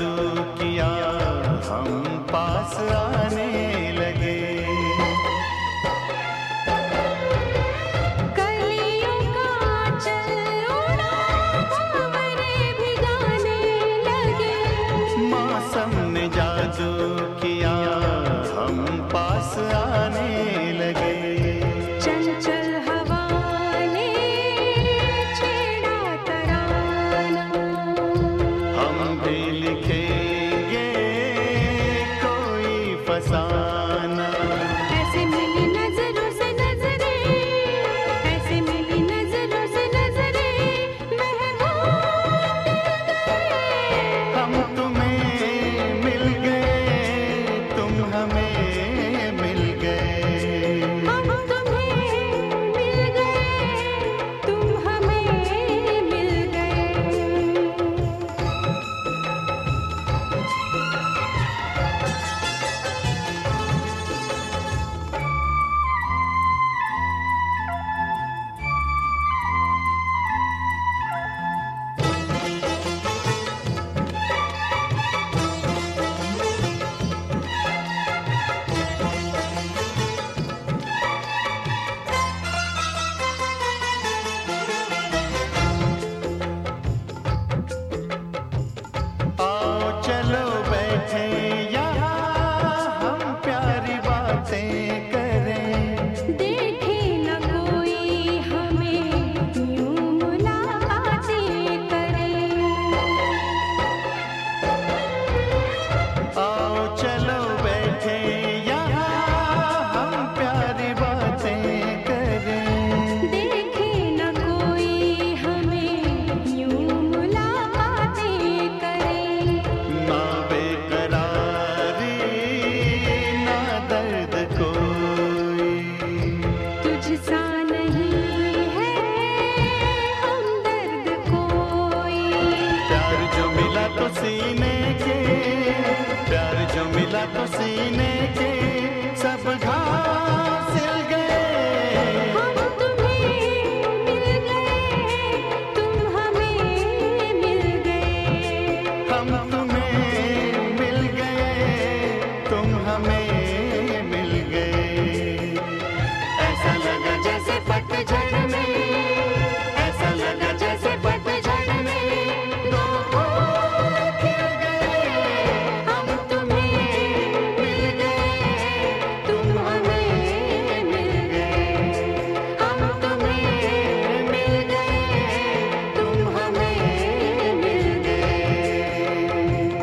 जादू किया हम पास आने लगे। कलियों का चल उड़ा भंवरे भिगाने लगे। मौसम ने जादू किया हम पास आने लगे। चंचल हवा ने छेड़ा तराना। हम भी लिखेंगे कोई फसाना। ऐसे मिली नजरों से नजरें, ऐसे मिली नजरों से नजरें, महबूब गए। हम तुम्हें मिल गए, तुम हमें मिल गए। हम तुम्हें मिल गए, तुम हमें मिल गए। आओ चलो बैठे यहाँ हम प्यारी बातें करें। देखे न कोई हमें यूं मुलाकातें करे। आओ चलो बैठे यहाँ हम प्यारी बातें करें। देखे न कोई हमें यूं मुलाकातें करे। ना बेकरारी ना दर्द कोई, तुझसा नहीं है हमदर्द कोई। प्यार जो मिला तो सीने के, प्यार जो मिला तो सीने के सब घाव सिल गए। हम तुम्हें मिल गए, तुम हमें मिल गए। हम तुम्हें मिल गए, तुम हमें मिल गए। ऐसा लगा जैसे पतझड़ में, ऐसा लगा जैसे पतझड़ में दो फूल खिल गए। हम तुम्हें मिल गए, तुम हमें मिल गए। हम तुम्हें मिल गए, तुम हमें मिल गए।